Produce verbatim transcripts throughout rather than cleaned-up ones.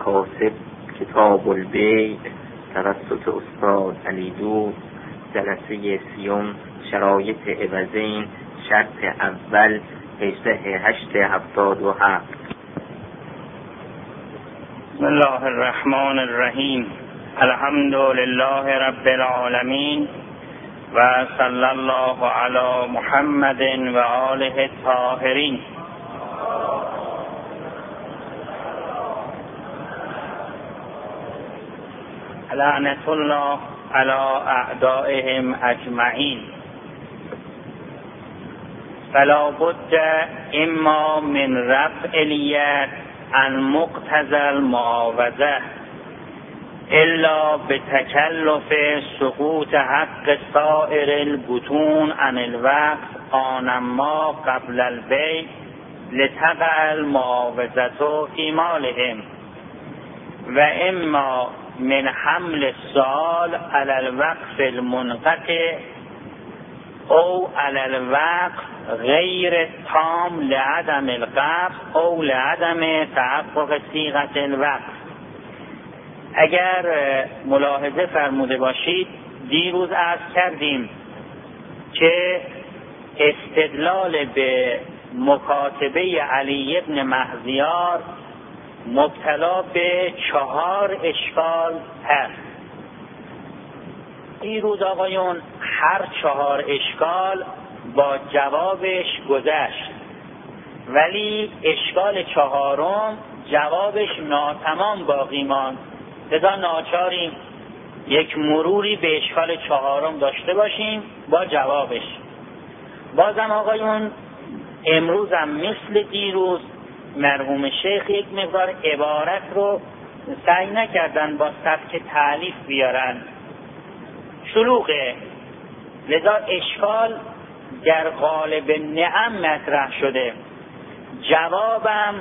مکاسب کتاب البیع توسط استاد علیدو. جلسه سیوم شرایط عوضین. شرط اول هجده هشت هفتاد و هفت. بسم الله الرحمن الرحیم. الحمد لله رب العالمین و صلی الله علی محمد و آله الطاهرین. لعنت الله علی اعدائهم اجمعین. فلا بد اما من رفع الید عن مقتضى المعاوضه الا بتکلف سقوط حق سائر البطون عن الوقف آنما قبل البیع لتقع المعاوضه فی مالهم و اما من حمل السؤال على الوقف المنقطع او على الوقف غیر تام لعدم القبض او لعدم تحقق صیغه الوقف. اگر ملاحظه فرموده باشید دیروز عرض کردیم که استدلال به مکاتبه علی ابن مهذیار مبتلا به چهار اشکال هست. دیروز آقایون هر چهار اشکال با جوابش گذشت، ولی اشکال چهارم جوابش ناتمام باقی ماند. لذا ناچاریم یک مروری به اشکال چهارم داشته باشیم با جوابش. بازم آقایون امروزم مثل دیروز مرحوم شیخ یک مقدار عبارت رو سعی نکردن با سبک تالیف بیارن، شلوغه. لذا اشکال در قالب نعم مطرح شده، جوابم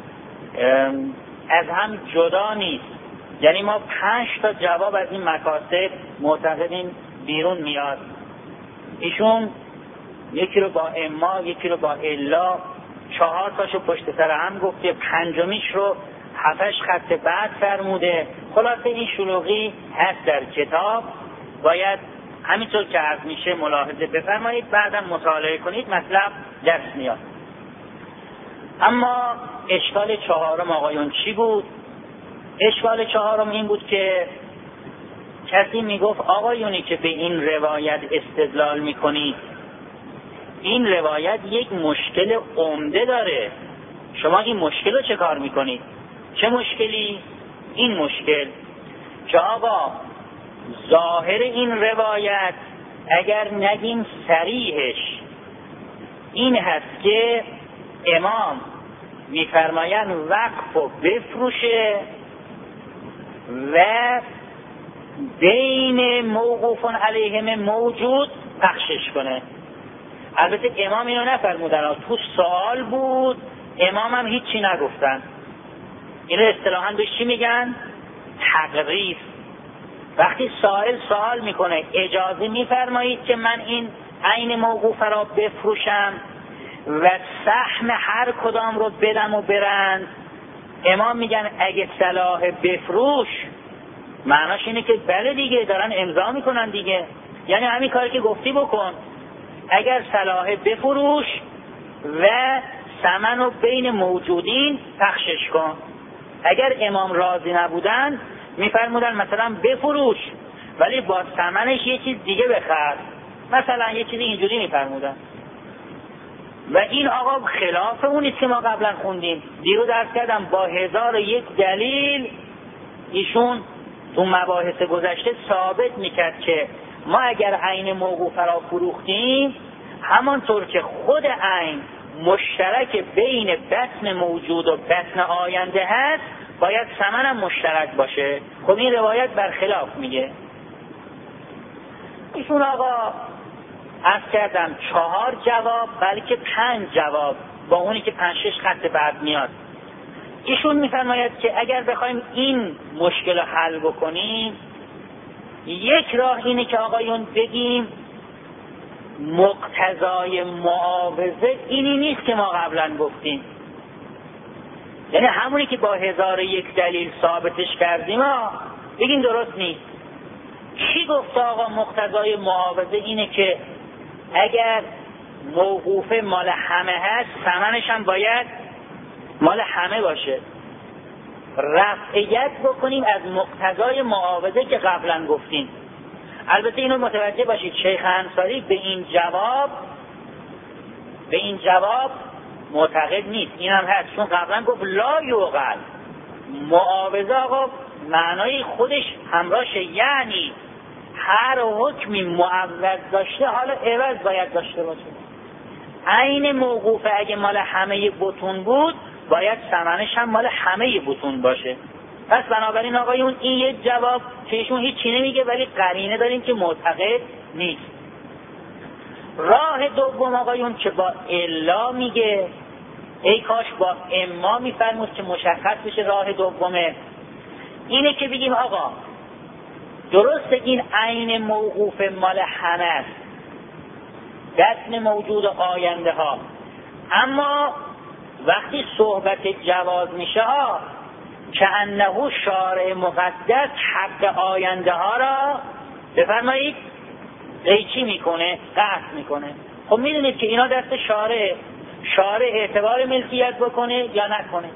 از هم جدا نیست. یعنی ما پنج تا جواب از این مکاسب معتقدین بیرون میاد. ایشون یکی رو با اما، یکی رو با الا، چهار تاشو پشت سر هم گفته، پنجمیش رو هفتش خط بعد فرموده. خلاصه این شلوغی هست در کتاب، باید همینطور که عرض میشه ملاحظه بفرمایید، بعدم مطالعه کنید، مطلب دست میاد. اما اشکال چهارم آقایون چی بود؟ اشکال چهارم این بود که کسی میگفت آقایونی که به این روایت استدلال میکنید، این روایت یک مشکل عمده داره، شما این مشکل رو چه کار میکنید؟ چه مشکلی؟ این مشکل که آقا ظاهر این روایت اگر نگیم صریحش این هست که امام میفرمایند وقف و بفروشه و بین موقوفون علیهم موجود بخشش کنه. البته امام اینو نفرمودن، تو سوال بود، امام هم هیچی نگفتن. اینو اصطلاحاً بهش چی میگن؟ تقریف. وقتی سائل سوال میکنه اجازه میفرمایید که من این عین موقوف را بفروشم و سهم هر کدام رو بدم و برند، امام میگن اگه صلاح بفروش، معناش اینه که بله دیگه دارن امضا میکنن دیگه، یعنی همین کاری که گفتی بکن. اگر صلاح بفروش و ثمن رو بین موجودین پخشش کن. اگر امام راضی نبودن میفرمودن مثلا بفروش ولی با ثمنش یه چیز دیگه بخر، مثلا یه چیزی اینجوری میفرمودن. و این آقا خلاف اونیست که ما قبلا خوندیم. دیروز عرض کردم با هزار و یک دلیل ایشون تو مباحث گذشته ثابت میکرد که ما اگر عین موقوف را فروختیم، همانطور که خود عین مشترک بین بطن موجود و بطن آینده هست، باید ثمن هم مشترک باشه. خب این روایت برخلاف میگه. ایشون آقا عرض کردم چهار جواب بلکه پنج جواب با اونی که پنج شش خط بعد میاد. ایشون میفرماید که اگر بخوایم این مشکل رو حل بکنیم، یک راه اینه که آقایون بگیم مقتضای معاوضه اینی نیست که ما قبلا گفتیم. یعنی همونی که با هزار و یک دلیل ثابتش کردیم ها بگیم درست نیست. کی گفت آقا مقتضای معاوضه اینه که اگر موقوفه مال همه هست ثمنش هم باید مال همه باشه؟ رفعیت بکنیم از مقتضای معاوضه که قبلا گفتیم. البته اینو متوجه باشید شیخ انصاری به این جواب به این جواب معتقد نیست. این هم هست چون قبلا گفت لا یوقل معاوضه آقا معنای خودش همراهشه، یعنی هر حکمی معوض داشته حالا عوض باید داشته باشه. عین موقوفه اگه مال همه بطون بود باید ثمنش هم مال همه بطون باشه. پس بنابراین آقایون این یک جواب که ایشون هیچی نمیگه ولی قرینه داریم که معتقد نیست. راه دوم آقایون که با الا میگه، ای کاش با اما میفرمود که مشخص بشه راه دومه، اینه که بگیم آقا درسته این عین موقوف مال همه است دست موجود آینده ها، اما وقتی صحبت جواز میشه ها که انه شارع مقدس حق آینده ها را بفرمایید قیچی میکنه، قطع میکنه. خب میدونید که اینا دست شارع شارع اعتبار ملکیت بکنه یا نکنه.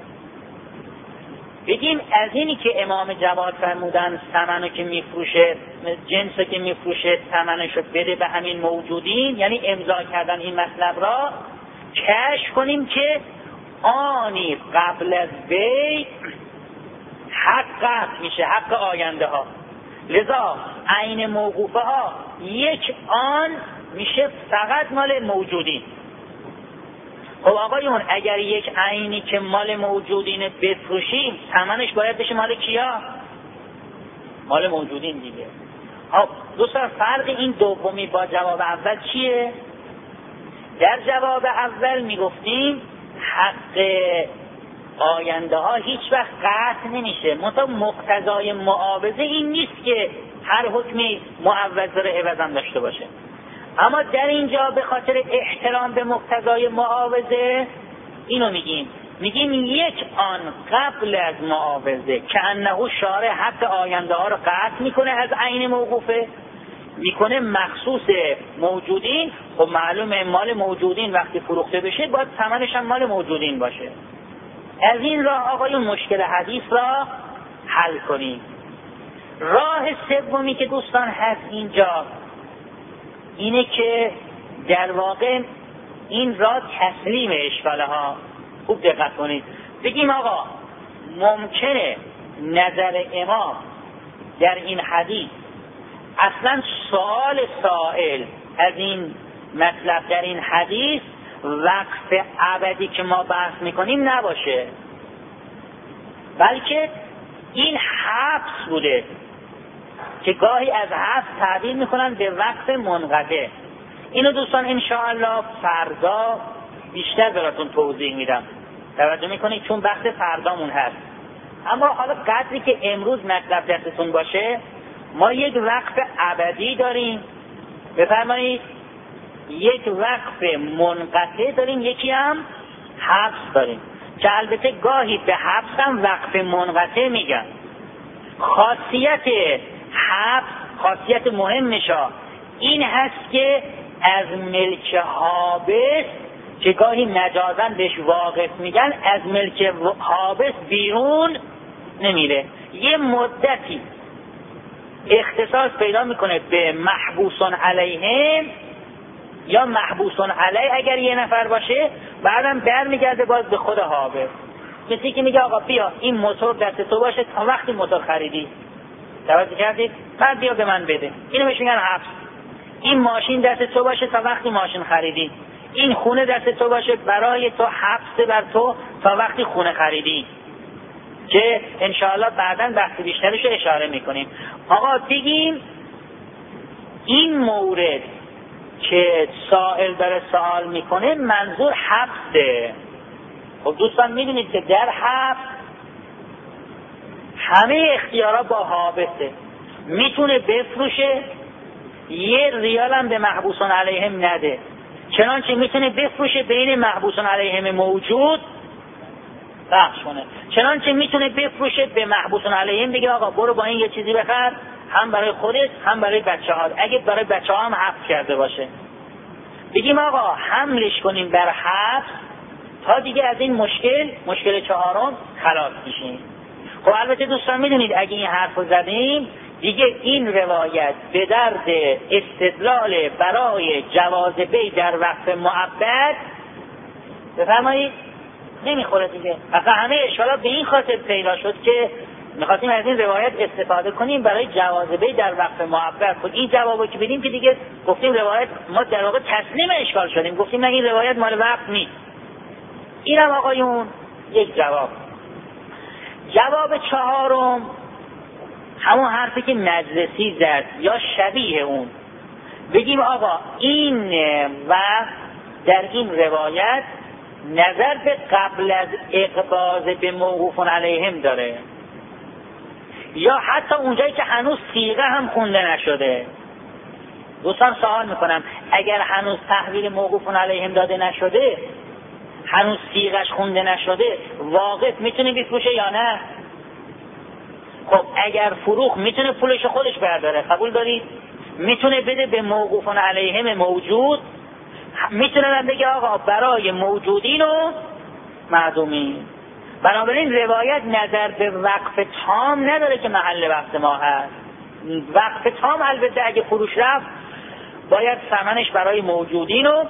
بگیم از اینی که امام جواد فرمودن ثمنو که میفروشه جنسو که میفروشه ثمنشو بده به همین موجودین، یعنی امضا کردن این مطلب را کشف کنیم که آنی قبل از بی حق قطع میشه، حق آینده ها. لذا عین موقوفه ها یک آن میشه فقط مال موجودین. خب آقایون اگر یک عینی که مال موجودین بفروشیم ثمنش باید بشه مال کیا؟ مال موجودین دیگه. خب دوستان فرق این دومی با جواب اول چیه؟ در جواب اول میگفتیم حق آینده ها هیچ وقت قطع نمیشه، منتها مقتضای معاوضه این نیست که هر حکمی معوض داره عوض هم داشته باشه. اما در اینجا به خاطر احترام به مقتضای معاوضه اینو میگیم میگیم یک آن قبل از معاوضه که انه شارع حق آینده ها رو قطع میکنه از عین موقوفه میکنه مخصوص موجودین. خب معلومه مال موجودین وقتی فروخته بشه باید ثمنش هم مال موجودین باشه. از این راه آقایون مشکل حدیث را حل کنیم. راه سومی که دوستان هست اینجا اینه که در واقع این را تسلیم اشکاله ها خوب دقت کنید. بگیم آقا ممکنه نظر امام در این حدیث اصلا سوال سائل از این مطلب در این حدیث وقف ابدی که ما بحث میکنیم نباشه، بلکه این حبس بوده که گاهی از حبس تعبیر میکنن به وقف منقطع. اینو دوستان انشاءالله فردا بیشتر براتون توضیح میدم، توجه میکنید چون بحث فردامون هست. اما حالا قدری که امروز مطلب دستتون باشه ما یک وقف ابدی داریم بفرمایید، یک وقف منقطع داریم، یکی هم حبس داریم که البته گاهی به حبس هم وقف منقطع میگن. خاصیت حبس خاصیت مهمش این هست که از ملک حابس که گاهی مجازاً بهش واقف میگن از ملک حابس بیرون نمیره، یه مدتی اختصاص پیدا میکنه به محبوسون علیهم یا محبوسون علیه اگر یه نفر باشه، بعدم برمیگرده باز به خود حابس. کسی که میگه آقا بیا این موتور دست تو باشه تا وقتی موتور خریدی، توجه کردید؟ بعد بیا به من بده، اینو بهش میگن حبس. این ماشین دست تو باشه تا وقتی ماشین خریدی، این خونه دست تو باشه برای تو حبس بر تو تا وقتی خونه خریدی، که انشاءالله بعداً بحث بیشترش اشاره میکنیم. آقا بگیم این مورد که سائل داره سوال میکنه منظور حبسه. خب دوستان میدونید که در حبس همه اختیارات با حابسه، میتونه بفروشه یه ریال هم به محبوسون علیهم نده، چنانچه میتونه بفروشه بین محبوسون علیهم موجود بخش کنه. چنانچه میتونه بفروشه به محبوسون علیهم، بگه آقا برو با این یه چیزی بخر، هم برای خودت هم برای بچه ها، اگه برای بچه ها هم حبس کرده باشه. بگیم آقا حملش کنیم بر حبس تا دیگه از این مشکل مشکل چهارم خلاص میشیم. خب البته دوستان میدونید اگه این حرف رو زدیم دیگه این روایت به درد استدلال برای جواز بی در وقت معبد بفرمایید نمیخوره دیگه. اصلا همه اشکالات به این خاطر پیدا شد که میخواستیم از این روایت استفاده کنیم برای جواز بی در وقت معبد. خود این جوابو که بدیم که دیگه گفتیم روایت، ما در واقع تسلیم اشکال شدیم، گفتیم نه این روایت مال وقت نیست. اینم آقایون یک جواب. جواب چهارم همون حرفی که مجلسی زد یا شبیه اون، بگیم آقا این وقت در این روایت نظر به قبل از اقباض به موقوفون علیهم داره، یا حتی اونجایی که هنوز صیغه هم خونده نشده. دوستان سوال میکنم اگر هنوز تحویل موقوفون علیهم داده نشده، هنوز صیغش خونده نشده، واقف میتونه بفروشه یا نه؟ خب اگر فروخ میتونه پولش خودش برداره، قبول دارید؟ میتونه بده به موقوفون علیهم موجود، میتونه بگه آقا برای موجودین و معدومین. بنابراین روایت نظر به وقف تام نداره که محل وقت ما هست. وقف تام البته اگه فروش رفت باید ثمنش برای موجودین و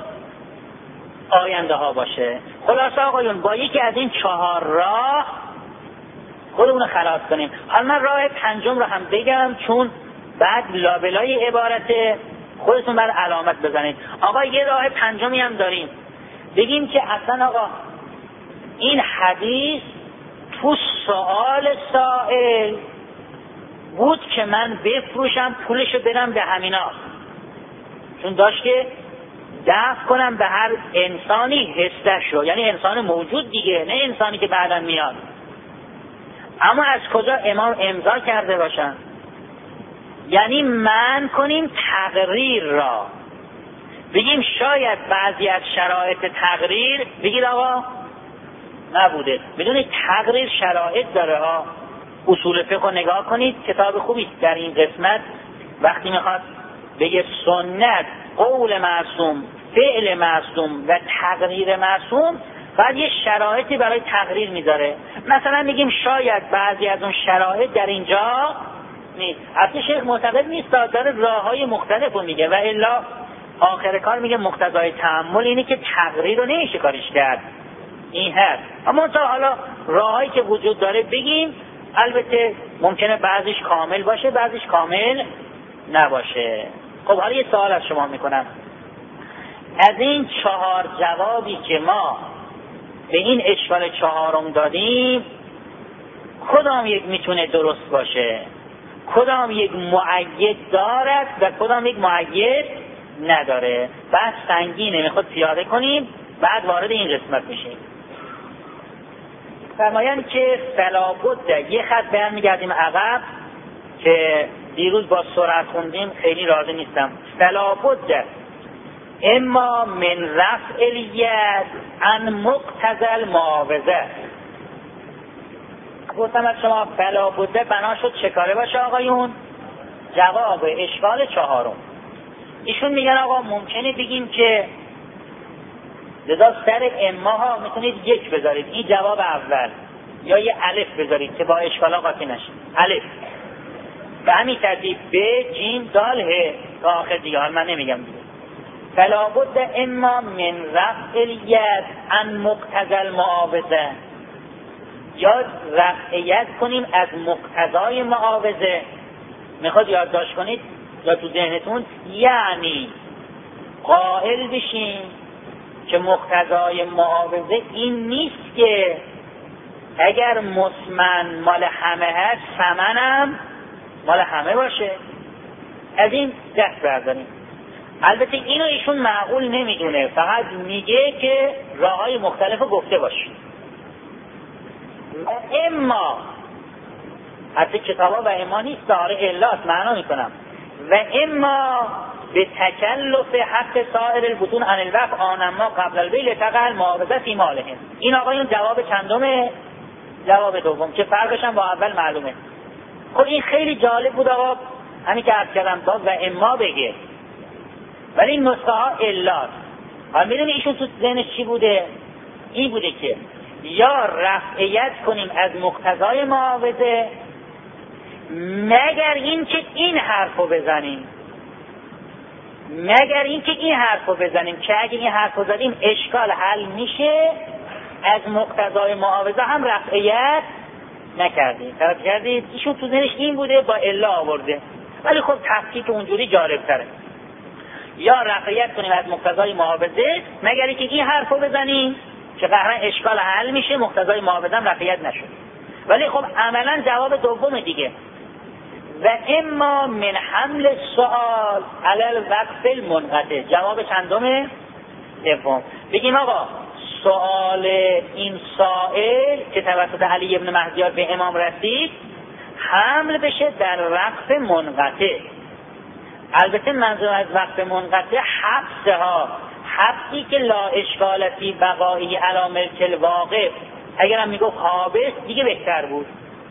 آینده ها باشه. خلاصه آقایون با یکی از این چهار راه خودمون خلاص کنیم. حالا من راه پنجم رو هم بگم چون بعد لابلای عبارت خودتون بر علامت بزنید. آقا یه راه پنجمی هم داریم، بگیم که اصلا آقا این حدیث تو سوال سائل بود که من بفروشم پولشو بدم به همینا، چون داشت که دفع کنم به هر انسانی حسش رو، یعنی انسان موجود دیگه، نه انسانی که بعداً میاد. اما از کجا امام امضا کرده باشن؟ یعنی من کنیم تقریر را، بگیم شاید بعضی از شرایط تقریر بگید آقا نبوده. بدونید تقریر شرایط داره ها. اصول فقه رو نگاه کنید، کتاب خوبی در این قسمت وقتی میخواد بگه سنت، قول معصوم، فعل معصوم و تقریر معصوم، بعد یه شرایطی برای تقریر میذاره. مثلا میگیم شاید بعضی از اون شرایط در اینجا نیست. اصلا شیخ معتقد نیست، داره راههای مختلف رو میگه و الا آخر کار میگه مقتضای تأمل اینه که تقریر رو نمیشه کارش کرد، این هست. اما تا حالا راههایی که وجود داره بگیم، البته ممکنه بعضیش کامل باشه بعضیش کامل نباشه. خب حالا یه سوال از شما میکنم، از این چهار جوابی که ما به این اشکال چهارم دادیم کدام یک میتونه درست باشه؟ کدام یک مؤید دارد و کدام یک مؤید نداره؟ بعد سنگینه، میخواد پیاده کنیم بعد وارد این قسمت میشیم. فرمایند که فلا بد، یه خط برمیگردیم عقب که دیروز با سرعت خوندیم خیلی راضی نیستم. فلا بد اما من رفع الید عن مقتضی المعاوضه. گفتم از شما فلا بد بنا شد چه کاره باشه آقایون؟ جواب اشکال چهارم. ایشون میگن آقا ممکنه بگیم که لذا سر اما ها میتونید یک بذارید، این جواب اول، یا یه الف بذارید که با اشکال قاطی نشید. الف به همین ترتیب ب جیم دال ه تا آخر دیگه، حال من نمیگم دیگه. فلا بد اما من رفع الید عن مقتضی المعاوضه، یا رفع ید کنیم از مقتضای معاوضه. میخواد یادداشت کنید یا تو ذهنتون، یعنی قائل بشیم که مقتضای معاوضه این نیست که اگر مسمن مال همه هست ثمنم مال همه باشه. از این دست برداریم. البته اینو ایشون معقول نمیدونه، فقط میگه که راههای مختلف گفته باشید. اما حتی کتابا و اما نیست، داره الاست معنا میکنم. و اما به تکلف حق سایر البطون عن الوقف آنما قبل البیع لتقع المعاوضه فی مالهم. این آقایون جواب چندمه؟ جواب دوم که فرقش هم با اول معلومه. خب این خیلی جالب بود آقا، همین که عرض کردم باز و اما بگه، ولی این نسخه ها الاست. حالا میدونی ایشون تو ذهنش چی بوده؟ این بوده که یا رفعیت کنیم از مقتضای معاوضه مگر این که این حرف رو بزنیم، مگر این که این حرف رو بزنیم که اگه این حرف رو زدیم اشکال حل میشه، از مقتضای معاوضه هم رفعیت نکردیم. طرف کردید ایشون تو ذهنش این بوده، با الا آورده، ولی خب تفکیک اونجوری جالب تره. یا رفعیت کنیم از مقتضای معاوضه مگر اینکه این حرف رو بزنیم که قهرن اشکال حل میشه، مقتضای معاوضه هم رفعیت نشد. ولی خب عملا جواب دوم دیگه، و اما من حمل سؤال علی الوقف المنقطع. جواب چندمه؟ دوم. بگیم آقا سؤال این سائل که توسط علی ابن مهدیار به امام رسید حمل بشه در وقف منقطع. البته منظور از وقف منقطع حبسه ها، حبسی که لا اشکالتی بقایی علی ملک الواقف. اگرم میگفت حابس دیگه بهتر بود.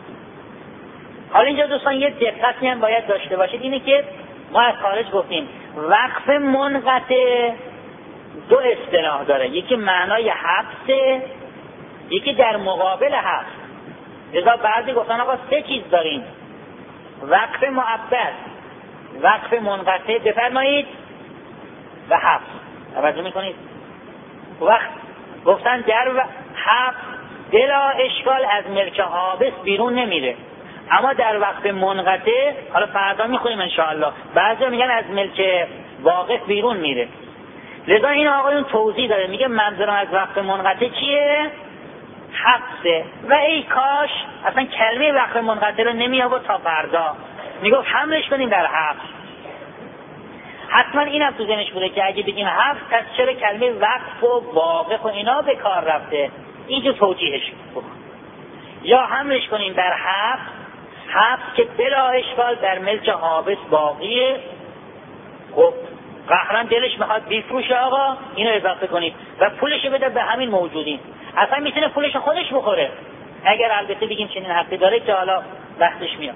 حالا اینجا دوستان یه دقتی هم باید داشته باشید، اینه که ما از خارج گفتیم وقف منقطع دو اصطلاح داره، یکی معنای حبسه، یکی در مقابل حبس. لذا بعضی گفتن آقا سه چیز داریم، وقف مؤبد، وقف منقطع بفرمایید و حبس. توجه میکنید؟ وقت گفتن در حبس بلا اشکال از ملک حابس بیرون نمیره، اما در وقت منقطع، حالا فردا میخونیم انشاءالله، بعضی میگن از ملک واقف بیرون میره. لذا این آقایون توضیح داره، میگه منظورم از وقت منقطع چیه؟ حبسه. و ای کاش اصلا کلمه وقت منقطع رو نمی آورد تا فردا، میگفت حملش کنیم در حبس. حتما اینم تو ذهنش بوده که اگه بگیم حبس پس چرا کلمه وقف و واقف و اینا به کار رفته، اینجور توجیهش بود. یا حملش کنیم در حبس، حبس که بلا اشکال در ملک حابس باقیه. خب قهرن دلش میخواد بیفروشه آقا، اینو اضافه کنید و پولش بده به همین موجودین. اصلا میتونه پولش خودش بخوره اگر البته بگیم چنین حقی داره که حالا وقتش میاد.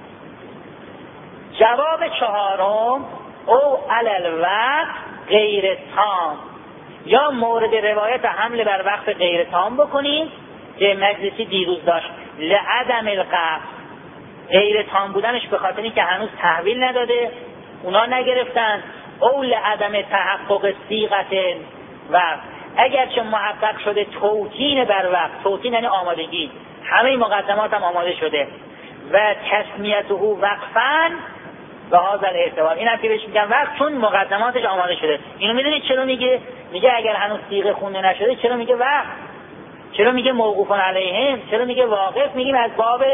جواب چهارم او علل وقت غیر تام، یا مورد روایت حمل بر وقت غیر تام بکنیم که مجلسی دیروز داشت، لعدم القبض، غیر تام بودنش به خاطر اینکه هنوز تحویل نداده، اونا نگرفتن. او لعدم تحقق صیغت و اگرچه محقق شده توطین بر وقت، توطین یعنی آمادگی، همه مقدمات هم آماده شده، و تسمیته وقفا به هذا الاعتبار، این هم که بهش میگن وقت چون مقدماتش آماده شده. اینو میدونید چرا میگه؟ میگه اگر هنوز صیغه خونده نشده چرا میگه وقت، چرا میگه موقوفون علیهم، چرا میگه واقف؟ میگیم از باب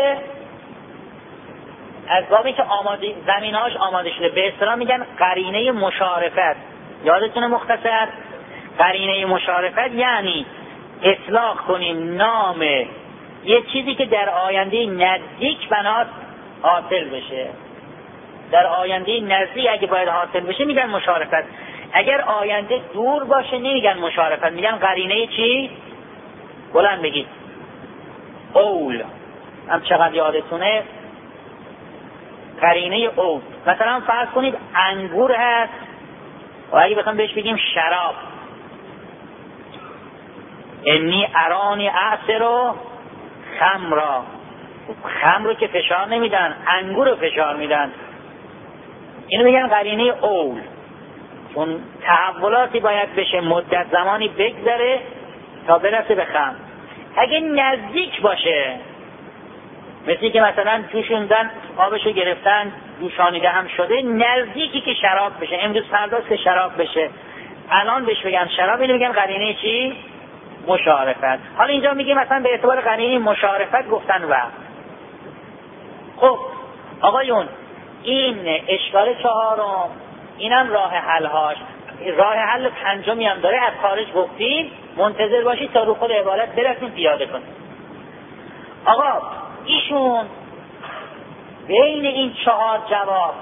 از بابی که آماده زمینهاش آماده شده. به اصطلاح میگن قرینه مشارفت. یادتونه مختصر قرینه مشارفت یعنی اطلاق کنیم نام یه چیزی که در آینده نزدیک بنات حاصل بشه. در آینده نزدیک اگه باید حاصل بشه میگن مشارفت، اگر آینده دور باشه نمیگن مشارفت، میگن قرینه چی؟ بلند بگید. اول. هم چقدر یادتونه؟ قرینه اول. مثلا فرض کنید انگور هست و اگه بخوام بهش بگیم شراب، انی ارانی اعصر خمرا، خمر رو که فشار نمیدن، انگور رو فشار میدن، اینو میگن قرینه اول. چون تحولاتی باید بشه، مدت زمانی بگذره تا برسه به خمر. اگه نزدیک باشه، مثلی که مثلا جوشوندن، آبشو گرفتن، جوشانیده هم شده، نزدیکی که شراب بشه، امروز فرداست که شراب بشه، الان بهش بگن شراب، اینو میگن قرینه چی؟ مشارفت. حالا اینجا میگه مثلا به اعتبار قرینه مشارفت گفتن وقت. خب آقایون این اشکال چهارم، اینم راه حلهاش. راه حل پنجمی هم داره، از خارج گفتیم، منتظر باشید تا رو خود عبارت برسیم پیاده کنیم. آقا ایشون بین این چهار جواب،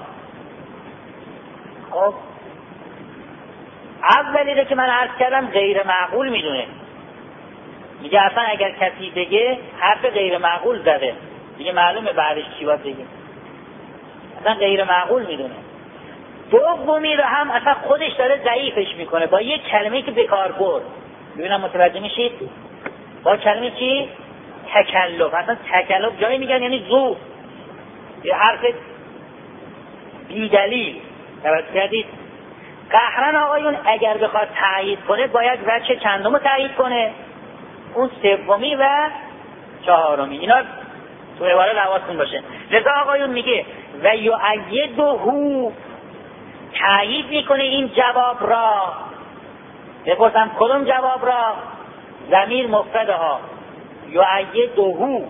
خب اولی رو که من عرض کردم غیر معقول میدونه، میگه اصلا اگر کسی بگه حرف غیر معقول زده، دیگه معلومه بعدش چی باید بگه، اصلا غیر معقول میدونه. دومی رو هم اصلا خودش داره ضعیفش میکنه با یک کلمه که بکار برد. ببینم متوجه میشید؟ با کلمه چی؟ تکلف. اصلا تکلف جایی میگن یعنی زور، یه حرف بیدلیل. توجه کردید؟ قهرن آقایون اگر بخواد تایید کنه باید وجه چندم رو تایید کنه؟ اون سومی و چهارمی. اینا تو عباره حواستون باشه. لذا آقایون میگه و یؤیده، تایید میکنه این جواب را. بپرسم کدوم جواب را؟ ضمیر مفرده ها. یؤیده.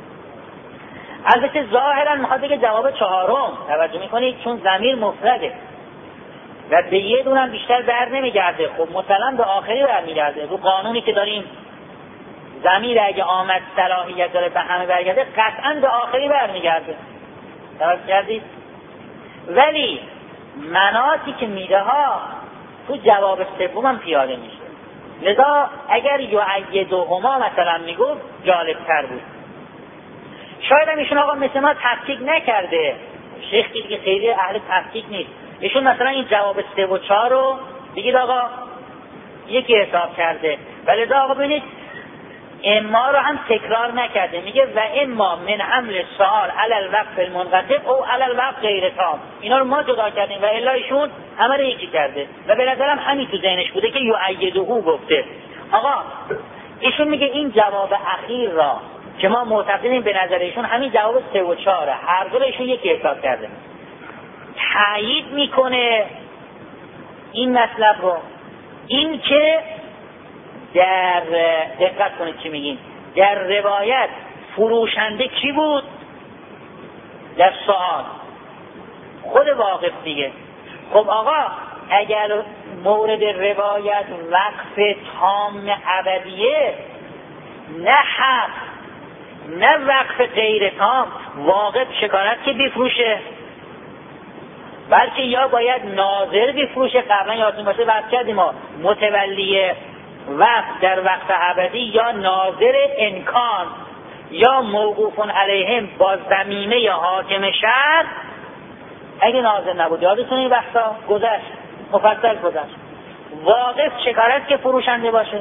البته ظاهرا میخواد بگه جواب چهارم. توجه میکنید؟ چون ضمیر مفرده و به یه دونم بیشتر بر نمیگرده. خب مثلا به آخری برمیگرده. رو قانونی که داریم ضمیر اگه آمد صلاحیت داره به همه برگرده، قطعا به آخری برمیگرده. توجه کردید؟ ولی مناطی که میده ها تو جواب سوم هم پیاده میشه. لذا اگر یؤیدهما مثلا میگفت جالب تر بود. شاید هم ایشون آقا مثل ما تفکیک نکرده، شیخ دیگه خیلی اهل تفکیک نیست. ایشون مثلا این جواب سه و چهار رو بگید آقا یکی حساب کرده، ولی لذا آقا ببینید اما رو هم تکرار نکرده، میگه و اما من حمل سؤال علی الوقف المنقطع او علی الوقف غیر تام. اینا رو ما جدا کردیم و الا ایشون همه رو یکی کرده و به نظرم همین تو ذهنش بوده که یؤیده گفته. آقا ایشون میگه این جواب اخیر را که ما معتقدیم به نظر ایشون همین جواب سه و چهاره، هر دو ایشون یکی حساب کرده، تایید میکنه این مطلب رو. این که در دقت کنید چی میگیم، در روایت فروشنده کی بود؟ در سؤال خود واقف دیگه. خب آقا اگر مورد روایت وقف تام ابدیه، نه حق نه وقف غیر تام، واقف شکارت که بفروشه، بلکه یا باید ناظر بفروشه. قبلا یادتون باشه بحث کردیم ما متولی وقت در وقت ابدی یا ناظر انکان یا موقوف علیهم با ضمیمه یا حاکم شهر. اگه ناظر نبود، یادتون این بحثا گذشت، مفصل گذشت، واقف شکارت که فروشنده باشه.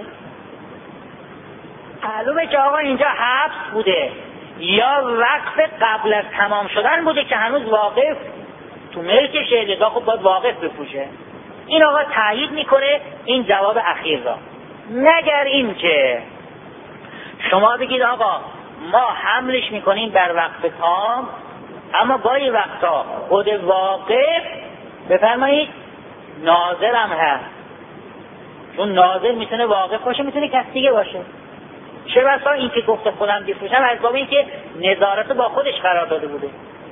معلومه که آقا اینجا حبس بوده یا وقف قبل از تمام شدن بوده که هنوز واقف تو ملکشه، لذا خب باید واقف بفروشه. این آقا تایید میکنه این جواب اخیر را. مگر این که شما بگید آقا ما حملش میکنیم بر وقف تام، اما گاهی وقتا خود واقف بفرمایید ناظرم هست، چون ناظر میتونه واقف باشه، میتونه کس دیگه باشه. چه بسا این که گفته خودم بفروشم از باب این که نظارت با خودش قرار داده بوده.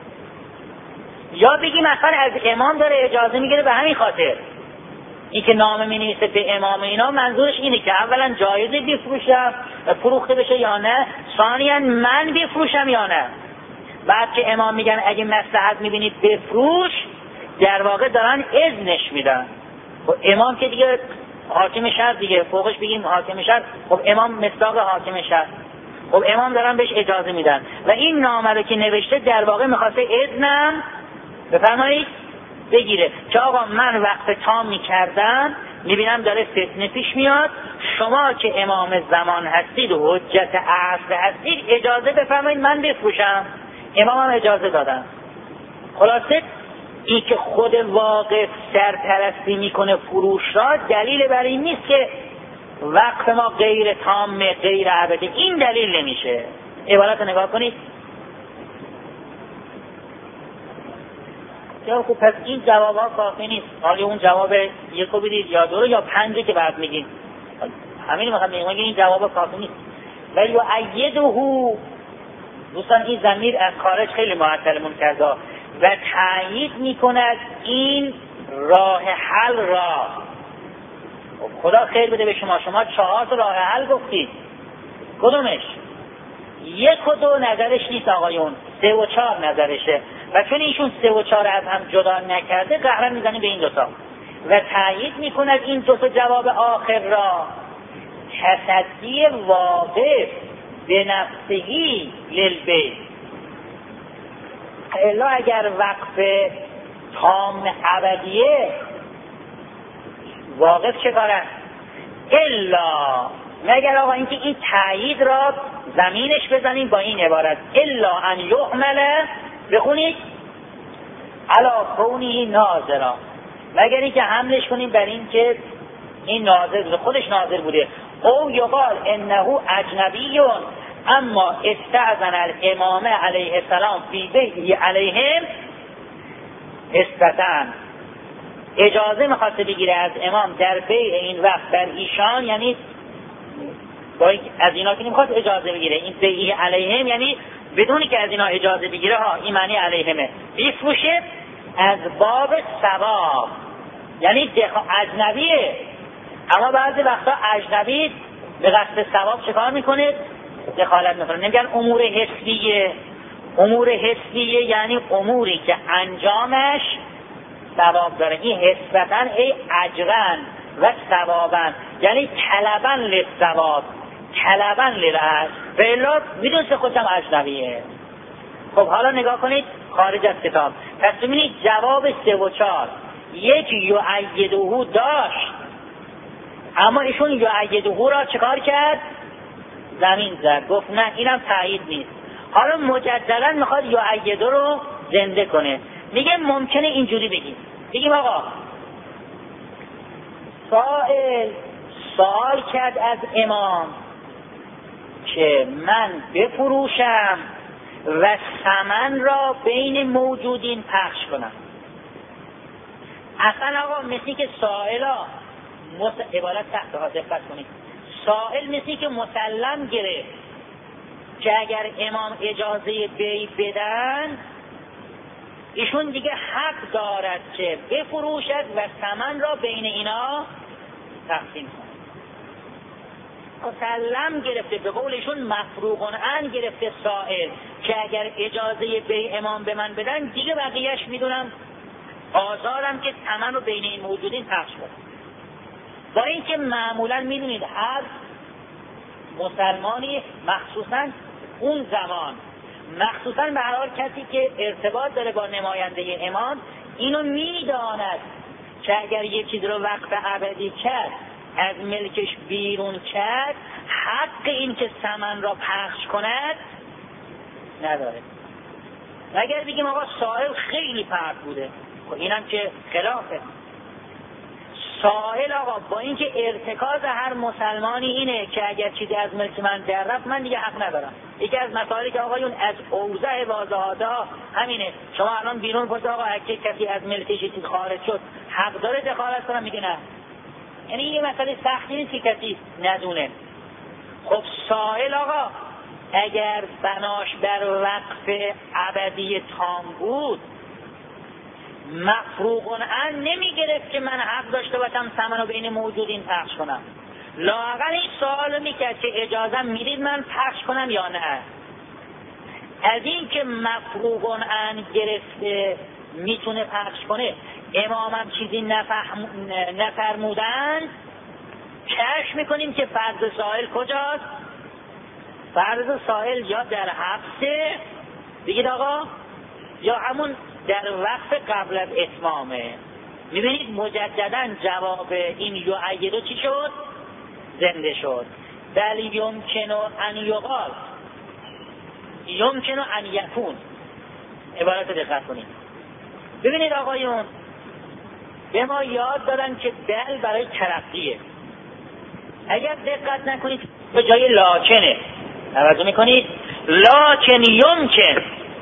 یا بگیم مثلا از امام داره اجازه میگیره به همین خاطر، این که نامه می نویسه به امام اینا، منظورش اینه که اولا جایزه بفروشم فروخته بشه یا نه، ثانیا من بفروشم یا نه. بعد که امام میگن اگه مصلحت میبینید بفروش، در واقع دارن اذنش میدن. خب امام که دیگه حاکم شهر دیگه، فوقش بگیم حاکم شهر، خب امام مصداق حاکم شهر، خب امام دارن بهش اجازه میدن و این نامه رو که نوشته در واقع میخواسته اذنم بفرمایید بگیره که آقا من وقت تام میکردم، میبینم داره فتنه پیش میاد، شما که امام زمان هستید و حجت عصر هستید اجازه بفرمایید من بفروشم. امام هم اجازه دادن. خلاصه این که خود واقف سرپرستی میکنه فروش را، دلیل بر این نیست که وقت ما غیر تام غیر ابدی، این دلیل نمیشه. عبارت رو نگاه کنید. یا خب پس این جواب ها کافی نیست. حالی اون جواب یکو بدید یا دو رو یا پنجی که بعد میگیم، همین میخوام میگم این جواب ها کافی نیست. و یؤیده دوستان این ضمیر از خارج خیلی معطلمون کرده و تایید میکند این راه حل را. خدا خیر بده به شما، شما چهار تا راه حل گفتید، کدومش؟ یک و دو نظرش نیست آقایون، سه و چهار نظرشه و چون ایشون سه و چهار از هم جدا نکرده قهرن میزنی به این دوتا. و تایید میکند این دوتا جواب آخر را، تصدی واقف به نفسهی للبیت. الا اگر وقف تام ابدیه واقف چه کاره؟ الا مگر آقا اینکه این تایید را زمینش بزنیم با این عبارت الا ان یحمل، بخونید علا کونه ناظرا، مگر اینکه حملش کنیم بر این که این ناظر بوده، خودش ناظر بوده. او یقال انه اجنبیون اما استأذن الامام علیه السلام فی بیته علیهم استطاعن، اجازه میخواسته بگیره از امام در بیع این وقت بر ایشان، یعنی با از اینا که نمیخواست اجازه بگیره، این بیع علیهم یعنی بدونی که از اینا اجازه بگیره، ها این معنی علیهمه، بیفروشه از باب ثواب، یعنی اجنبیه اما بعضی وقتا اجنبی به قصد ثواب چه کار میکنه؟ دخالت میکنه. نمیگن امور حسیه، امور حسیه یعنی اموری که انجامش ثواب داره، این حسبتن ای اجرن و ثوابن، یعنی طلبن للثواب طلبن للعجر، به الا میدونست خودم اجنبیه. خب حالا نگاه کنید خارج از کتاب، پس ببینید جواب سه و چهار، یک یعیدهو داشت اما ایشون یعیدهو را چکار کرد؟ زمین زد، گفت نه اینم تایید نیست. حالا مجددا میخواد یعیده رو زنده کنه، میگه ممکنه اینجوری بگیم بگیم آقا سائل سوال کرد از امام که من بفروشم و ثمن را بین موجودین پخش کنم. اصلا آقا مثلی که سائلا مس... عبارت تحت ها دقت کنید، سائل مثلی که مسلم گرفت که اگر امام اجازه بی بدن ایشون دیگه حق دارد که بفروشد و ثمن را بین اینا تقسیم کند. مسلم گرفته، به قولشون مفروغن ان گرفته سائل که اگر اجازه بی امام به من بدن دیگه بقیهش میدونم آزارم که ثمن رو بین این موجودین پخش کنم. با اینکه معمولا میدونید هر مسلمانی مخصوصا اون زمان، مخصوصا به هر حال کسی که ارتباط داره با نماینده امام، اینو میداند که اگر یک چیز رو وقف ابدی کرد از ملکش بیرون کرد حق این که ثمن را پخش کند نداره. اگر بگیم آقا سائل خیلی پرت بوده، خب اینم که خلافه. سائل آقا با اینکه ارتکاز هر مسلمانی اینه که اگر چیزی از ملک من در رفت من دیگه حق ندارم. یکی از مسائلی که آقایون از اوضاع واضحاته ها همینه، شما الان بیرون پرسید آقا اگه کسی از ملکش چیز خارج شد حق داره دخالت کنم؟ میگه نه. یعنی یه مسئله سختی نیست که کسی ندونه. خب سائل آقا اگر بناش بر وقف ابدی تام بود مفروغن ان نمی گرفت که من حق داشته باشم ثمن رو بین موجودین پخش کنم. لااقل این سوال میکرد که اجازه میدید من پخش کنم یا نه. از این که مفروغن ان گرفته میتونه پخش کنه، امامم چیزی نفهم... نفرمودن، کشف میکنیم که فرض سائل کجاست؟ فرض سائل یا در حبسه بگید آقا، یا همون در وقت قبل از اتمامه. میبینید مجددا جواب این یعیدو چی شد؟ زنده شد. بل یمکن ان یقال، یمکن ان یکون، عبارت دقت کنید. ببینید آقایون به ما یاد دادن که بل برای ترقیه. اگر دقت نکنید به جای لاکنه توجه میکنید، لاکن یمکن،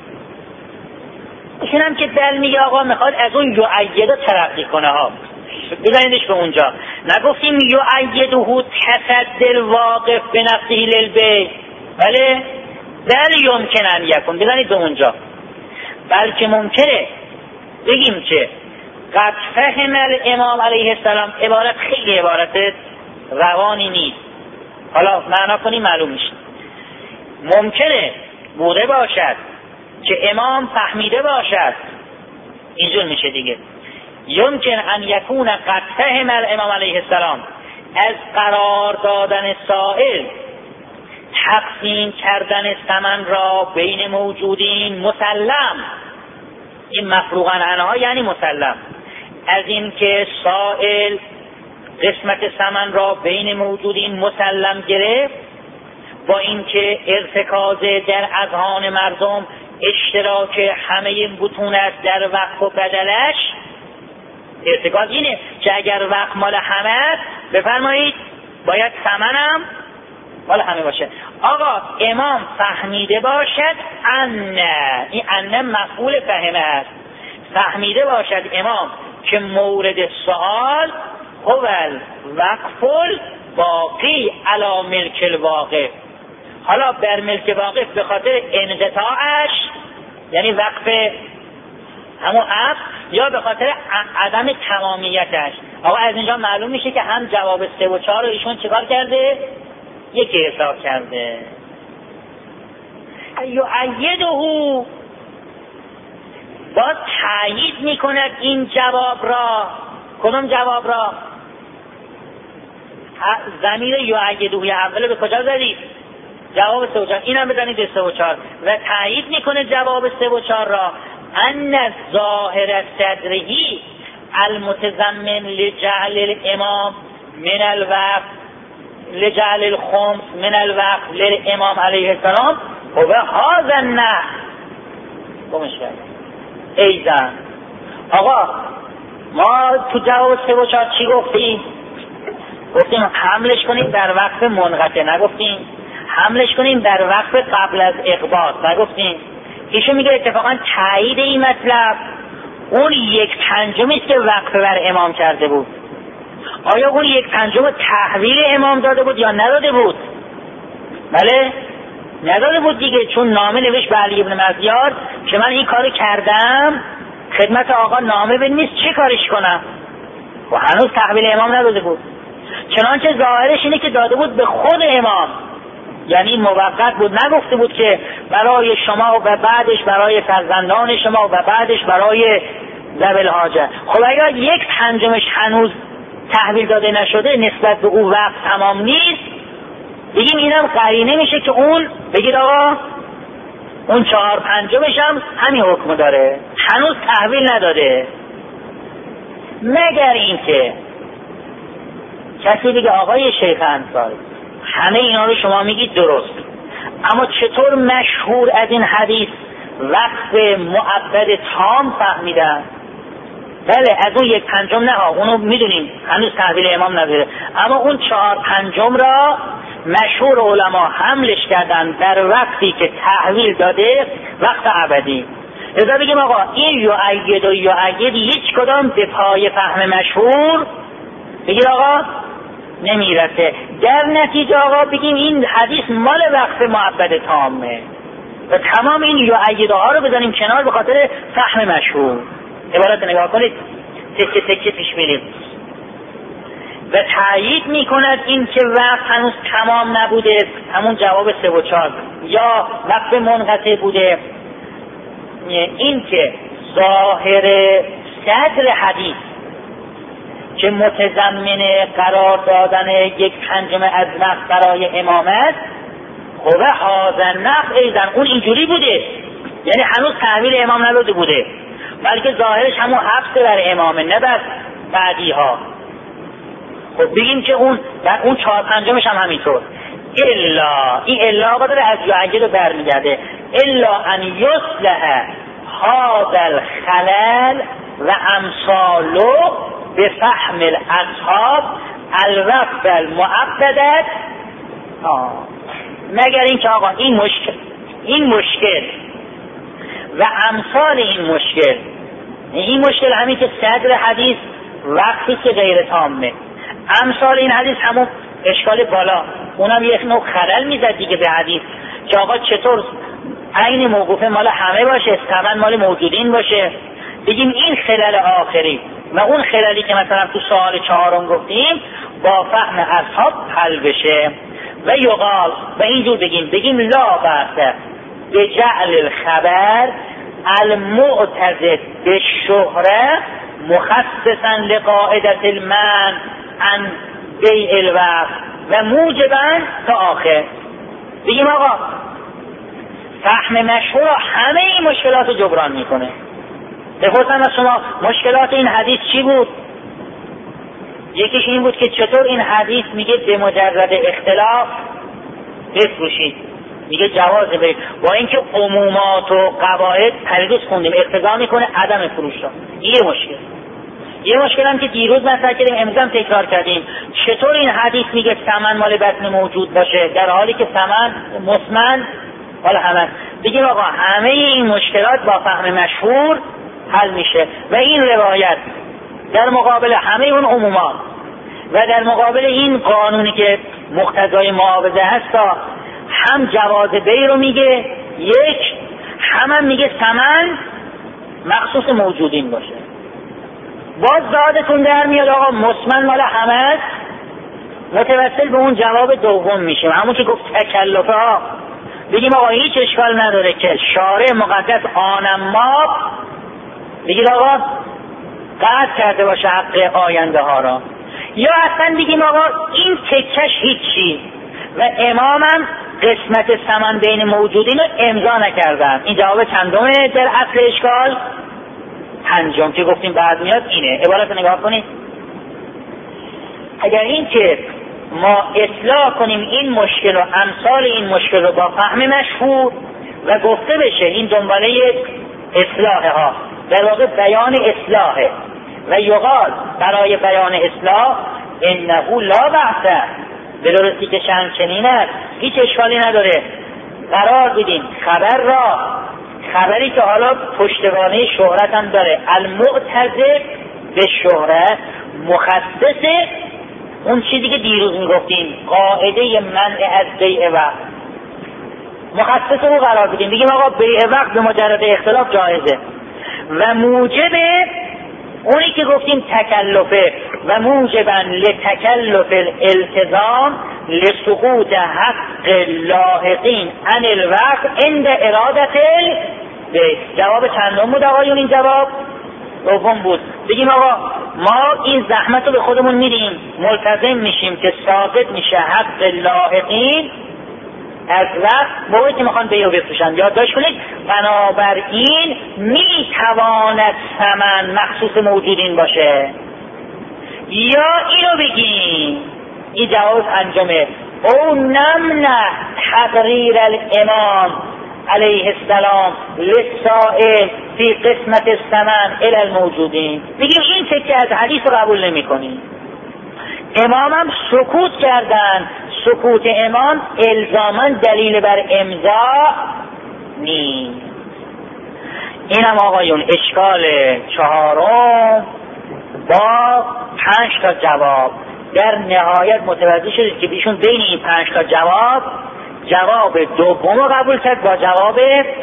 اینم که دل میگه آقا میخواد از اون یعیده ترقی کنه ها، بزنیدش به اونجا. نگفتیم یعیده تصدل واقف به نفسه للبیت، بله دل یمکن ان یکون، بزنید به اونجا. بلکه ممکنه بگیم که قد فهم الامام علیه السلام، عبارت خیلی عبارت روانی نیست، حالا معنا کنی معلوم میشه. ممکنه بوده باشد که امام فهمیده باشد، اینجور میشه دیگه. یمکن ان یکون قد فهم الامام علیه السلام، از قرار دادن سائل تقسیم کردن ثمن را بین موجودین مسلم، این مفروغا عنها یعنی مسلم، از این که سائل قسمت ثمن را بین موجودین مسلم گرفت، با اینکه ارتکاز در اذهان مردم اشتراک همه بطونت در وقف و بدلش، ارتکاز اینه که اگر وقف مال همه است بفرمایید باید ثمنم مال همه باشه. آقا امام فهمیده باشد ان، این ان مفعول فهمه است، فهمیده باشد امام که مورد سؤال هو الوقف الباقی علی ملک الواقف، حالا بر ملک واقف به خاطر انقطاعش یعنی وقف همون عقد یا به خاطر عدم تمامیتش. آقا از اینجا معلوم میشه که هم جواب سه و چهار رو ایشون چیکار کرده؟ یکی حساب کرده. یؤیده با تایید میکند این جواب را. کدوم جواب را؟ ضمیر یؤیده اول به کجا زدید؟ جواب سه و چهار. اینم بزنید سه و چهار. و تایید میکنه جواب سه و چهار را ان ظاهر صدرهی المتضمن لجعل الامام من الوقف لجعل الخمس من الوقف للامام علیه السلام و هذا النحو بمشکل ایزن. آقا ما تو جواب سه و چهار چی گفتیم؟ گفتیم حملش کنیم در وقف منقطع، نگفتیم حملش کنیم در وقف قبل از اقباض، نگفتیم. ایشون میگه اتفاقا تایید این مطلب اون یک پنجمی است که وقف بر امام کرده بود. آیا اون یک پنجم تحویل امام داده بود یا نداده بود؟ بله نداده بود دیگه، چون نامه نوشت به علی ابن مزیار که من این کارو کردم، خدمت آقا نامه بنویس چه کارش کنم، و هنوز تحویل امام نداده بود. چنانچه ظاهرش اینه که داده بود به خود امام، یعنی موقت بود، نگفته بود که برای شما و بعدش برای فرزندان شما و بعدش برای ذوی الحاجه. خب اگر یک پنجمش هنوز تحویل داده نشده نسبت به او وقت تمام نیست، بگیم اینم قرینه میشه که اون بگید آقا اون چهار پنجمش هم همین حکم داره، هنوز تحویل نداده. مگر اینکه کسی بگه آقای شیخ انصاری همه اینا رو شما میگید درست، اما چطور مشهور از این حدیث وقف معبد تام فهمیدن؟ بله از اون یک پنجم نه ها، اونو میدونیم هنوز تحویل امام نداره، اما اون چهار پنجم را مشهور علما حملش کردن در وقتی که تحویل داده وقت ابدی. لذا بگیم آقا این یؤید و یؤید هیچ کدام به پای فهم مشهور بگید آقا نمیرسه. در نتیجه آقا بگیم این حدیث مال وقف معبد تامه و تمام این یؤیده ها رو بزنیم کنار به خاطر فهم مشهور. عبارت نگاه کنید تکه تکه پیش میریم. و تایید میکند این که وقت هنوز تمام نبوده، همون جواب سه و چهار، یا وقت منقطع بوده. این که ظاهر صدر حدیث که متضمن قرار دادن یک پنجم از وقت برای امامت، خب هذا نقل ایزن اون اینجوری بوده، یعنی هنوز تحویل امام نداده بوده، بلکه ظاهرش همون حبس بر امامه نه بر بعدی ها. خب بگیم که اون در اون چهار پنجمش هم همینطور. الا این الا آقا داره از یعجل رو برمیگرده، الا ان یصلح هذا الخلل و امثاله به فهم الاصحاب الوقف المعبدت، مگر این که آقا این مشکل این مشکل و امثال این مشکل، این مشکل همین که صدر حدیث وقتی که غیر تامه، امثال این حدیث همون اشکال بالا، اونم یک نوع خلل میزد دیگه به حدیث که آقا چطور عین موقوفه مال همه باشه، ثمن مال موجودین باشه. بگیم این خلل آخری و اون خللی که مثلا تو سوال چهارم گفتیم با فهم اصحاب حل بشه. و یقال و اینجور بگیم بگیم لا بأس بجعل الخبر المعتزد بالشهره مخصصا لقاعدة المنع عن بیع الوقت و موجبا تا آخر. بگیم آقا فهم مشهور همه این مشکلات رو جبران میکنه. بپرسم از شما مشکلات این حدیث چی بود؟ یکیش این بود که چطور این حدیث میگه به مجرد اختلاف بفروشید، میگه جواز برید، با اینکه عمومات و قواعد پریروز خوندیم اقتضا میکنه عدم فروش را. یه مشکل. یه مشکل هم که دیروز مطرح کردیم امروز هم تکرار کردیم، چطور این حدیث میگه ثمن مال بطن موجود باشه در حالی که ثمن مسمن حالا همه. بگیم آقا همه این مشکلات با فهم مشهور حل میشه و این روایت در مقابل همه اون عمومات و در مقابل این قانونی که مقتضای معاوضه هست هم جواز بیع رو میگه یک، هم, هم میگه ثمن مخصوص موجودین باشه. باز دادتون در میاد آقا مسمن مال همه است، متوسل به اون جواب دوم میشیم همون که گفت تکلفه ها. بگیم آقا هیچ اشکال نداره که شارع مقدس آنما بگید آقا قطع کرده باشه حق آینده ها را، یا اصلا بگیم آقا این تکش هیچی و امامم قسمت ثمن بین موجودین رو امضا نکردن. این جواب چندمه در اصل اشکال؟ پنجم که گفتیم بعد میاد اینه. عبارت نگاه کنید. اگر این که ما اصلاح کنیم این مشکل و امثال این مشکل رو با فهم مشهور و گفته بشه این دنباله اصلاح ها در واقع بیان اصلاحه و یقال برای بیان اصلاح انه لا بحثه، به درستی که چند چنین است هیچ اشکالی نداره قرار بدیم خبر را، خبری که حالا پشتوانه شهرت هم داره، المعتذر به شهرت مخصص اون چیزی که دیروز میگفتیم قاعده منع از بیع وقت، مخصص رو قرار بدیم بگیم آقا بیع وقت به مجرد اختلاف جایزه و موجب اونی که گفتیم تکلفه و موجبا لتکلف الالتزام لسقوط حق لاحقین عن الوقت عند ارادت البیع. جواب چندم بود آقایون؟ این جواب دوم بود. بگیم آقا ما این زحمت رو به خودمون میدیم، ملتزم میشیم که ثابت میشه حق لاحقین از وقت موقعی که میخوان بیع و بفروشن. یادداشت کنید بنابراین میتواند ثمن مخصوص موجودین باشه، یا اینو بگیم این جواز انجامه او نمنع تقریر الامام علیه السلام للسائل فی قسمت الثمن الی الموجودین. بگیم این تکه از حدیث رو قبول نمی کنیم. امام هم سکوت کردن، سکوت امام الزاما دلیل بر امضا نیست. اینم آقایون اشکال چهارم با پنج تا جواب. در نهایت متوجه شدید که بیشون بین این پنج تا جواب جواب دوم رو قبول کرد با جواب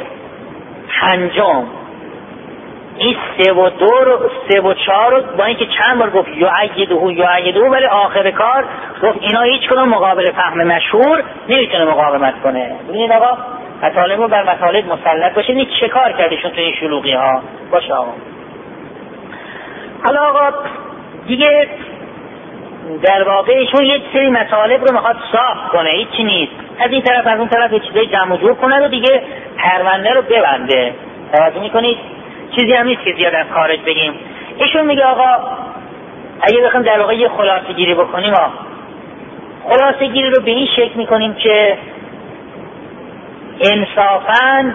پنجم. این سه و دو رو سه و چهار رو با اینکه چند بار گفت یعیدهو یعیدهو ولی آخر کار گفت اینا هیچ کدوم مقابل فهم مشهور نمیتونه مقاومت کنه. ببینید آقا مطالب رو بر مطالب مسلط باشید. این چه کار کردیشون تو این شلوغی ها باشه آقا. حالا آقا دیگه در واقع ایشون یک سری مطالب رو میخواد صاف کنه، هیچی نیست، از این طرف از اون طرف یه چیزای جمع جور کنه و دیگه پرونده رو ببنده. توجه میکنید؟ چیزی هم نیست که زیاد از خارج بگیم. ایشون میگه آقا اگه بخوایم در واقع یه خلاصه گیری بکنیم، آقا خلاصه گیری رو به این شکل میکنیم که انصافاً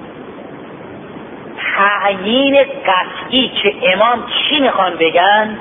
تعیین قطعی که امام چی میخوان بگن،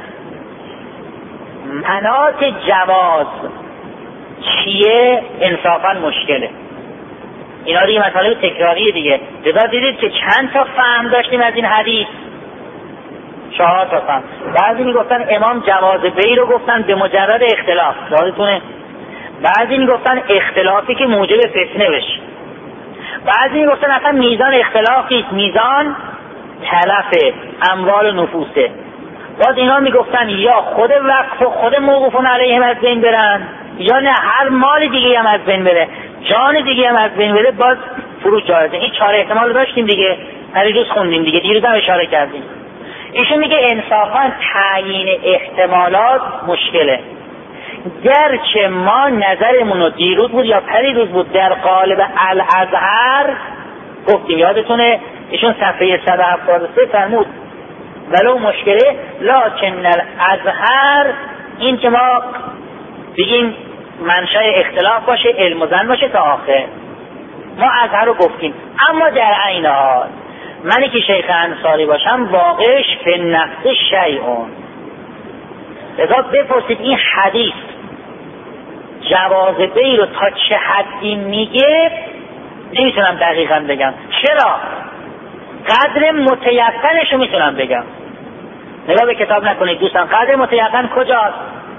مناط جواز چیه، انصافاً مشکله. اینا دیگه مطالب تکراریه دیگه. لذا دیدید که چند تا فهم داشتیم از این حدیث؟ چهار تا فهم. بعضی میگفتن امام جواز بیع رو گفتن به مجرد اختلاف، یادتونه؟ بعضی میگفتن اختلافی که موجب فتنه بشه. بعضی میگفتن اصلا میزان اختلافی میزان تلف اموال و نفوسه. باز اینا میگفتن یا خود وقف و خود موقوفون علیهم از بین برن، یا نه هر مال دیگه هم از بین بره، جان دیگه هم از بین بره، باز فروش جایزه. این چهار احتمال رو داشتیم دیگه، هر روز خوندیم دیگه، دیروز هم اشاره کردیم. ایشون میگه انصافا تعیین احتمالات مشکله. گرچه ما نظرمون رو دیروز بود یا پریروز بود در قالب الازهر گفتیم، یادتونه ایشون صفحه صد و هفتاد و سه فرمود ولو مشکله لکن الازهر، این که ما بگیم منشأ اختلاف باشه علم و زن باشه تا آخر، ما ازهر رو گفتیم. اما در عین حال منی که شیخ انصاری باشم واقعش به نفس شیئون، لذا بپرسید این حدیث جواز بی رو تا چه حدی میگه نمیتونم دقیقا بگم. چرا؟ قدر متیقنش رو میتونم بگم. نگاه به کتاب نکنید دوستان، قدر متیقن کجاست؟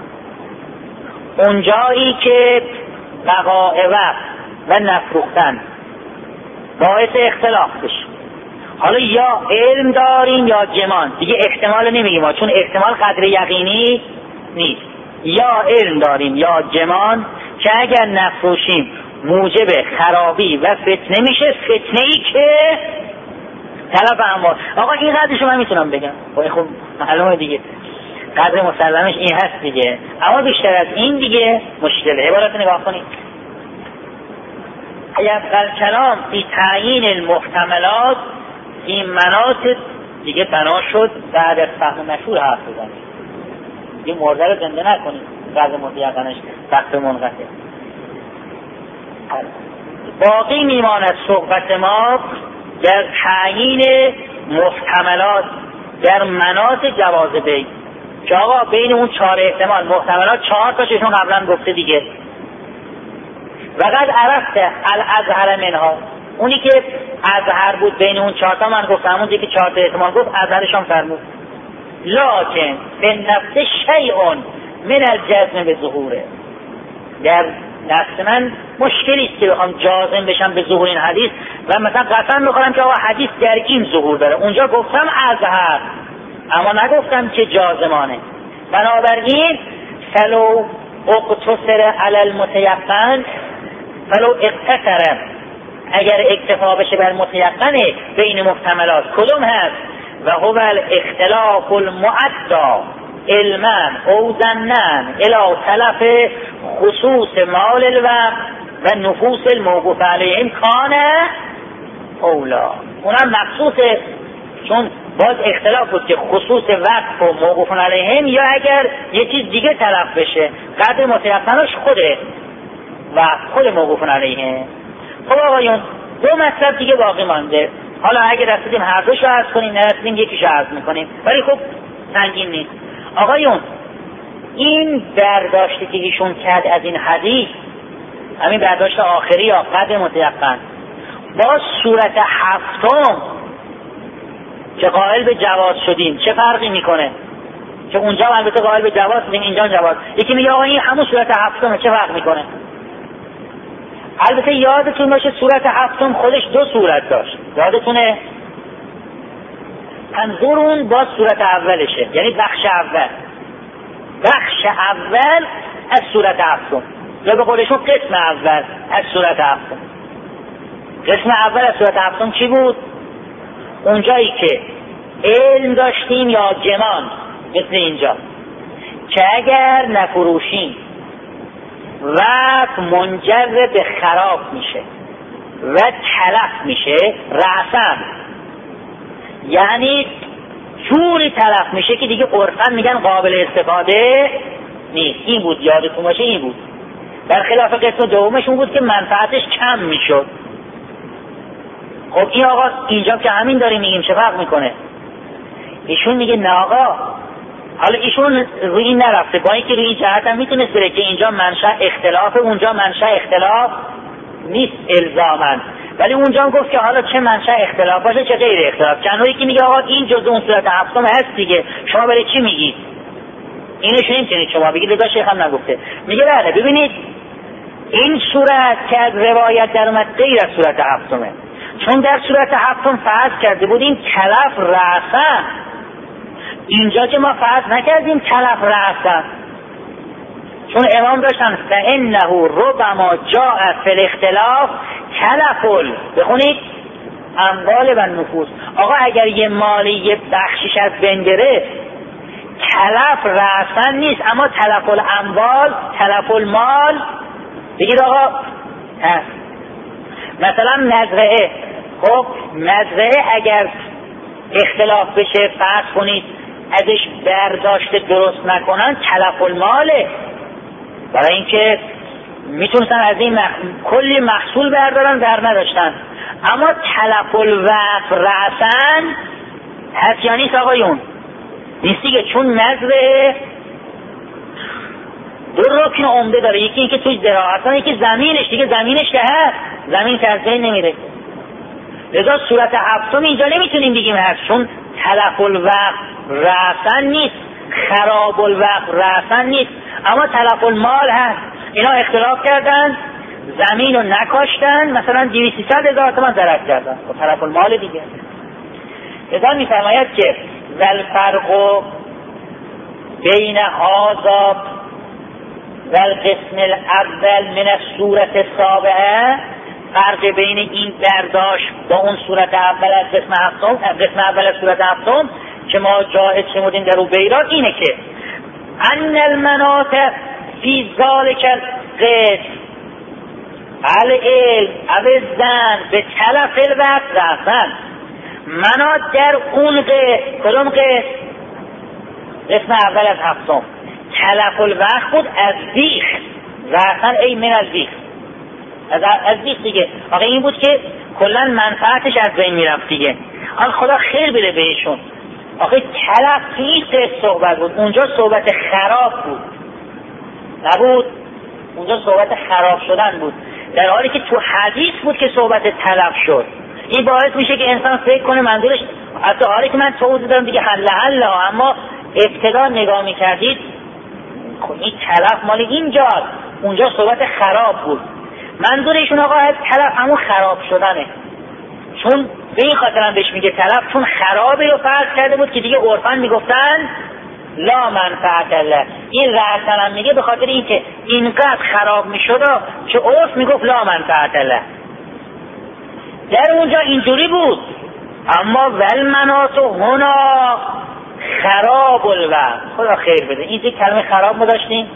اونجایی که بقاء وقت و نفروختن باعث اختلاف بشه. حالا یا علم داریم یا جمان، دیگه احتمال نمیگیم چون احتمال قدر یقینی نیست. یا علم داریم یا جمان که اگر نفروشیم موجب خرابی و فتنه میشه، فتنه ای که تلف اموال. آقا این قدرش من میتونم بگم، خب معلومه دیگه قدر مسلمش این هست دیگه، اما بیشتر از این دیگه مشکله. عبارت نگاه کنید. یبقى کلام فی تعیین المحتملات، این مناطق دیگه بنا شد بعد از فهم مشهور حرف بزنید، این مرده رو زنده نکنید قدر متیقنش وقت منقطع. باقی میماند صحبت ما در تعیین محتملات در مناطق جواز بی، که آقا بین اون چهار احتمال محتملات چهار تاشون قبلا گفته دیگه. وقد عرفته الازهر منها، اونی که ازهر بود بین اون چهار تا من گفتم، اون دیگه چهار تا احتمال گفت ازهرشان فرمود. لکن به نفس شیئون من الجزم به ظهوره، در نفس من مشکلی است که بخوام جازم بشم به ظهور این حدیث و مثلا قسم میخورم که آقا حدیث در این ظهور داره. اونجا گفتم ازهر اما نگفتم که جازمانه. بنابراین فلو اقتصر علی المتیقن فلو اقتصر، اگر اکتفا بشه بر متیقنه بین محتملات کدوم هست؟ و هو الاختلاف المعدا علما او ظنا الی تلف خصوص مال الوقت و نفوس الموقوف علیهم کان اولا. اونم مخصوصه، چون باز اختلاف بود که خصوص وقت و موقوف علیهم یا اگر یه چیز دیگه تلف بشه. قدر متیقنش خوده و خود موقوف علیهم. خب آقایون دو مطلب دیگه باقی مانده. حالا اگر رسیدیم هر دوشو عرض کنیم، نرسیدیم یکیشو عرض میکنیم، ولی خب سنگین نیست. آقایون این برداشتی که ایشون کرد از این حدیث، همین برداشت آخری یا قدر متیقن، با صورت هفتم که قائل به جواز شدیم چه فرقی میکنه؟ که اونجا البته قائل به جواز شدیم، اینجا جواز. یکی میگه آقا این همون صورت هفتمه، چه فرق میکنه؟ البته یادتون باشه صورت هفتم خودش دو صورت داشت، یادتونه؟ منظورون با صورت اولشه، یعنی بخش اول بخش اول از صورت هفتم، یا به قولشون قسم اول از صورت هفتم. قسم اول از صورت هفتم چی بود؟ اونجایی که علم داشتیم یا جمان، مثل اینجا که اگر نفروشیم وقت منجر به خراب میشه و تلف میشه رأساً، یعنی جوری تلف میشه که دیگه عرفاً میگن قابل استفاده نیست. این بود، یادتون باشه این بود. در خلاف قسم دومش اون بود که منفعتش کم میشد. خب این آقا اینجا که همین داریم میگیم چه فرق میکنه؟ ایشون میگه نه آقا، حالا ایشون روی این نرفته، با اینکه روی این جهت هم میتونست بره که اینجا منشأ اختلاف، اونجا منشأ اختلاف نیست الزاماً، ولی اونجا هم گفت که حالا چه منشأ اختلاف باشه چه غیر اختلاف. چنویی که میگه آقا این جزء اون صورت هفتم هست دیگه، شما برای چی میگید؟ اینش نمیتونید شما بگید، لذا شیخ هم نگفته. میگه بله ببینید این صورت که از روایت در اومد غیر از صورت هفتمه، چون در صورت هفتم فرض کرده بودیم تلف رأساً، اینجا که ما فرض نکردیم تلف رأساً، چون امام داشتن فإنه ربما جاء فی الاختلاف تلفل، بخونید اموال و نفوس. آقا اگر یه مالی یه بخشش از بین گرفت تلف رأسن نیست، اما تلف الاموال، تلف المال بگید آقا هست. مثلا مزرعه، خب مزرعه اگر اختلاف بشه، فرض کنید ازش برداشت درست نکنن، تلف الماله، برای اینکه میتونستن از این مح... کلی محصول بردارن در نداشتن. اما تلف الوقت رأسن هست یا نیست آقایون؟ نیستی که، چون مزرعه دو رکن عمده داره، یکی اینکه توی زراعت، یکی زمینش، دیگه زمینش که هست، زمین که از بین نمیره. لذا صورت هفتم اینجا نمیتونیم بگیم هست، چون تلف الوقت رأسن نیست، خراب الوقت رأسن نیست، اما تلف المال هست. اینا اختلاف کردن، زمین رو نکاشتن، مثلا دویست سیصد هزار تومان ضرر کردن، خب تلف المال دیگه. لذا میفرماید که ول فرق بین هذا و القسم الاول من الصورت السابعه، فرق بین این برداشت با اون صورت اول از قسم هفتم، قسم اول از صورت هفتم که ما جاهد شمودیم در او بیرار، اینه که ان المناطق فی ذالک القسم العلم او الظن به تلف الوقت رفتن. منات در اون قسم، کدوم قسم؟ قسم اول از هفتم تلف الوقت بود، از بیخ رفتن، ای من از بیخ، از, از بیخ دیگه. آقا این بود که کلن منفعتش از بین میرفت دیگه. آقا خدا خیر بده بهشون. آقا تلف توی صحبت بود، اونجا صحبت خراب بود نبود، اونجا صحبت خراب شدن بود، در حالی که تو حدیث بود که صحبت تلف شد. این باعث میشه که انسان فکر کنه منظورش، حتی حالی که من توضیح دارم دیگه حل حل، اما ابتدا نگاه میکردید این تلف مال اینجاست، اونجا صحبت خراب بود. منظور ایشون آقا تلف همون خراب شدنه، چون به این خاطر هم بهش میگه تلف، چون خرابی رو فرض کرده بود که دیگه عرفاً میگفتن لا منفعت الله. این رأسن هم میگه به خاطر اینکه اینقدر خراب میشد که عرف میگفت لا منفعت الله. در اونجا اینجوری بود، اما ول منات هنا خراب الوقت. خدا خیر بده، این کلمه خراب ما داشتیم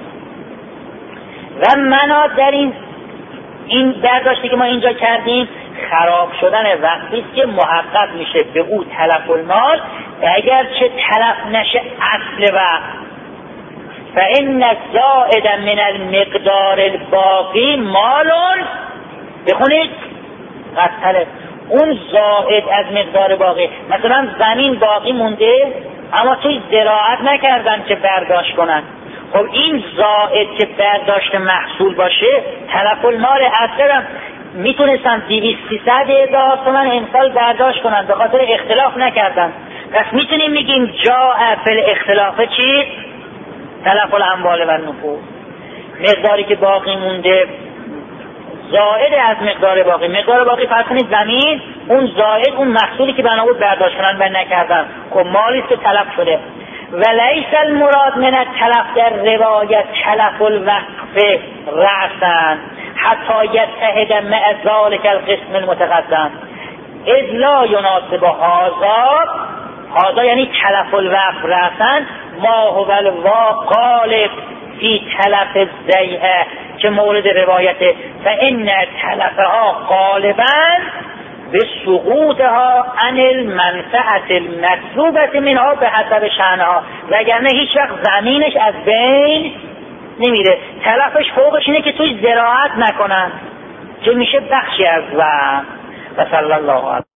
و منات در این این برداشتی که ما اینجا کردیم خراب شدن وقتی که محقق میشه به او تلف المال، و اگر چه تلف نشه اصل وقت، فإن الزائد من المقدار الباقی مالون. بخونید قطعه اون زائد از مقدار باقی، مثلا زمین باقی مونده اما توی زراعت نکردن که برداشت کنن، خب این زائد که برداشت محصول باشه تلف المال اصلا میتونستن دویست سیصد هزار تومان امسال برداشت کنن، به خاطر اختلاف نکردن. پس میتونیم میگیم جاء فی الاختلاف چیز؟ تلف الاموال و النفوس. مقداری که باقی مونده زائد از مقدار باقی، مقدار باقی فرض کنید زمین، اون زائد اون محصولی که بنا بود برداشت کنن و نکردن، خب مالی است که تلف شده. ولیس المراد من التلف در روایت تلف الوقف رأسا حتی یتحد مع ذلك القسم المتقدم اذ لا یناسب هذا. هذا یعنی تلف الوقف رأسا ما هو الواقع فی تلف الزیعه که مورد روایت فإن تلفها غالبا به سقوطها عن المنفعت المطلوبه منها به حسب شأنها، وگرنه هیچ وقت زمینش از بین نمیره. تلفش فوقش اینه که توی زراعت نکنن که میشه بخشی از و و صلی الله علیه